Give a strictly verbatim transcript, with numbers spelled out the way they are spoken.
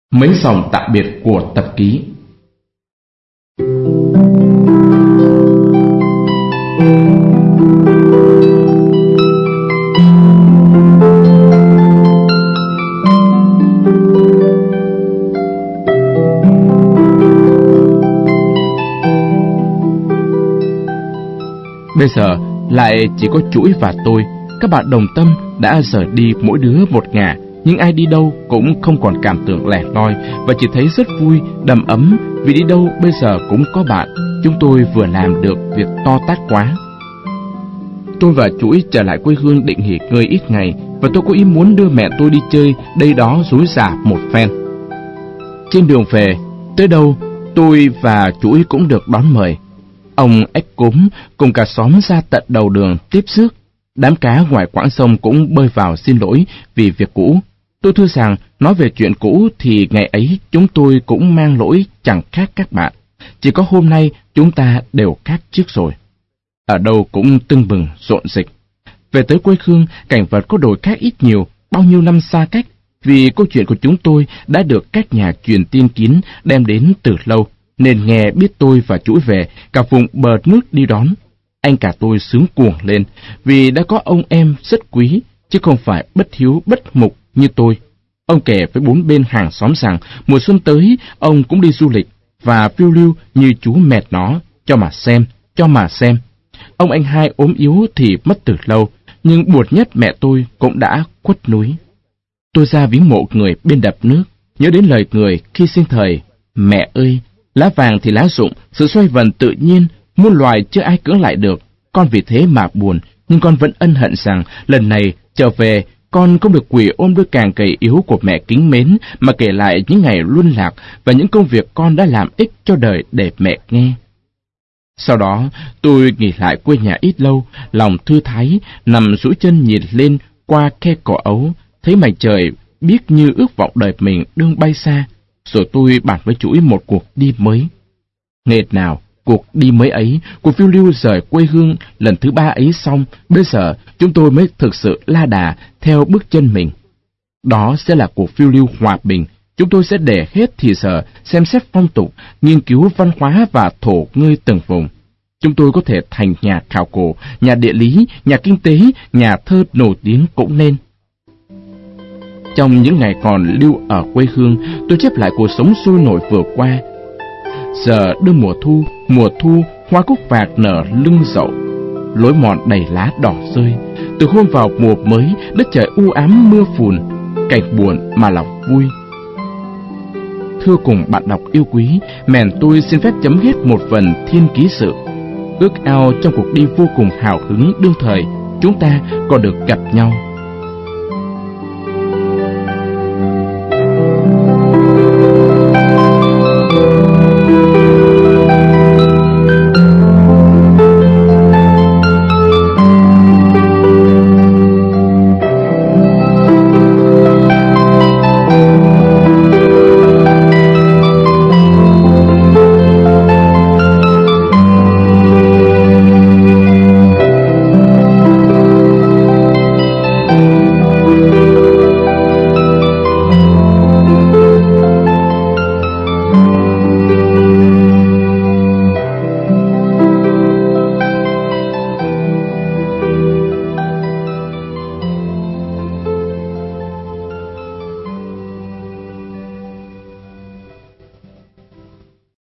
Mấy dòng tạm biệt của tập ký. Bây giờ lại chỉ có Chuỗi và tôi. Các bạn đồng tâm đã rời đi mỗi đứa một ngả, nhưng ai đi đâu cũng không còn cảm tưởng lẻ loi và chỉ thấy rất vui, đầm ấm vì đi đâu bây giờ cũng có bạn. Chúng tôi vừa làm được việc to tát quá. Tôi và Chuỗi trở lại quê hương định nghỉ ngơi ít ngày, và tôi có ý muốn đưa mẹ tôi đi chơi đây đó rúi rả một phen. Trên đường về, tới đâu tôi và Chuỗi cũng được đón mời. Ông ếch cúm cùng cả xóm ra tận đầu đường tiếp rước. Đám cá ngoài quãng sông cũng bơi vào xin lỗi vì việc cũ. Tôi thưa rằng, nói về chuyện cũ thì ngày ấy chúng tôi cũng mang lỗi chẳng khác các bạn. Chỉ có hôm nay chúng ta đều khác trước rồi. Ở đâu cũng tưng bừng, rộn rịch. Về tới quê hương, cảnh vật có đổi khác ít nhiều, bao nhiêu năm xa cách, vì câu chuyện của chúng tôi đã được các nhà truyền tin kín đem đến từ lâu, nên nghe biết tôi và Chuỗi về, cả vùng bờ nước đi đón. Anh cả tôi sướng cuồng lên, vì đã có ông em rất quý, chứ không phải bất hiếu bất mục như tôi. Ông kể với bốn bên hàng xóm rằng, mùa xuân tới, ông cũng đi du lịch, và phiêu lưu như chú mệt nó, cho mà xem, cho mà xem. Ông anh hai ốm yếu thì mất từ lâu, nhưng buồn nhất mẹ tôi cũng đã khuất núi. Tôi ra viếng mộ người bên đập nước, nhớ đến lời người khi sinh thời, mẹ ơi, lá vàng thì lá rụng, sự xoay vần tự nhiên, muôn loài chưa ai cưỡng lại được. Con vì thế mà buồn, nhưng con vẫn ân hận rằng lần này trở về, con không được quỳ ôm đôi càng gầy yếu của mẹ kính mến, mà kể lại những ngày luân lạc và những công việc con đã làm ích cho đời để mẹ nghe. Sau đó, tôi nghỉ lại quê nhà ít lâu, lòng thư thái, nằm duỗi chân nhìn lên qua khe cỏ ấu, thấy mảnh trời biếc như ước vọng đời mình đương bay xa. Rồi tôi bàn với Chuỗi một cuộc đi mới. Nghệt nào, cuộc đi mới ấy, cuộc phiêu lưu rời quê hương lần thứ ba ấy xong, bây giờ chúng tôi mới thực sự la đà theo bước chân mình. Đó sẽ là cuộc phiêu lưu hòa bình. Chúng tôi sẽ để hết thì giờ xem xét phong tục, nghiên cứu văn hóa và thổ ngơi từng vùng. Chúng tôi có thể thành nhà khảo cổ, nhà địa lý, nhà kinh tế, nhà thơ nổi tiếng cũng nên. Trong những ngày còn lưu ở quê hương, tôi chép lại cuộc sống sôi nổi vừa qua. Giờ đưa mùa thu, mùa thu, hoa cúc vạc nở lưng dậu, lối mòn đầy lá đỏ rơi. Từ hôm vào mùa mới, đất trời u ám mưa phùn, cảnh buồn mà lòng vui. Thưa cùng bạn đọc yêu quý, mèn tôi xin phép chấm hết một phần thiên ký sự. Ước ao trong cuộc đi vô cùng hào hứng đương thời, chúng ta còn được gặp nhau.